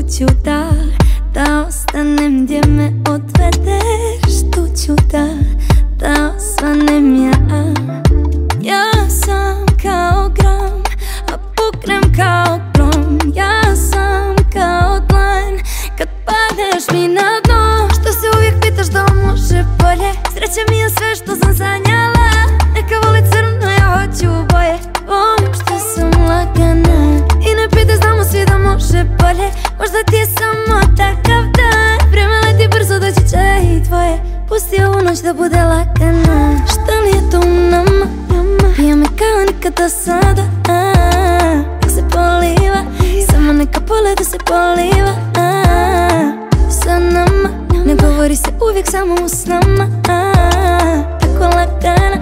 ću da ostanem gdje me odvedeš. Tu ću da osvanem ja. Ja sam kao gram, a puknem kao grom. Ja sam kao dlan kad padneš mi na dno. Što se uvijek pitaš da li može bolje? Sreća mi je sve što sam sanjala. Neka voli crno, ja hoću boje. Volim što sam lagana i ne pitaj, znamo svi da može bolje. Možda ti je samo takav dan. Vrijeme leti brzo, doći će i tvoje. Pusti ovu noć da bude lagana. Šta li je to u nama? Pije me kao nikad do sada. Nek se poliva, samo neka poledu se poliva. Sa nama, ne govori se uvijek samo u snama. Tako lagana.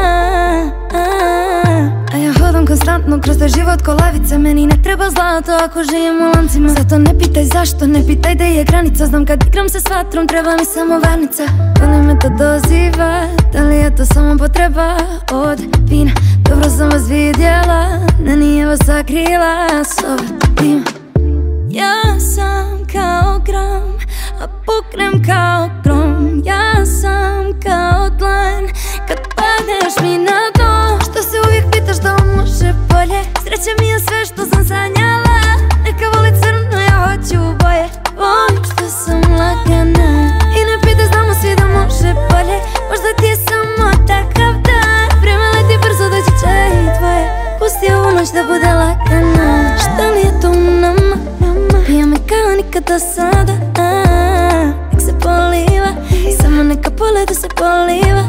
A ja hodam konstantno kroz taj život ko lavice. Meni ne treba zlato ako živim u lancima. Zato ne pitaj zašto, ne pitaj gdje je granica. Znam kad igram se s vatrom, treba mi samo varnica. Volim me to doziva, da li je to samo potreba od vina? Dobro sam vas vidjela, ne nije vas sakrila s ovim. Ja sam kao gram, a puknem kao grom. Ja sam kao dlan kad padneš mi na dno. Što se uvijek pitaš da li može bolje? Sreća mi je sve što sam sanjala. Neka voli crno, ja hoću boje. Volim što sam lagana i ne pitaj, znamo svi da može bolje. Možda ti je samo takav dan. Vrijeme leti brzo, doći će i tvoje. Pusti ovu noć da bude lagana. Šta li je to u nama? Pije me kao nikad do sada. Nek se poliva, samo neka poledu se poliva.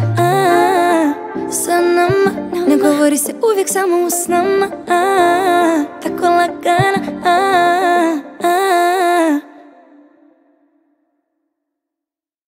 Sa nama, ne govori se uvijek samo u snama. Tako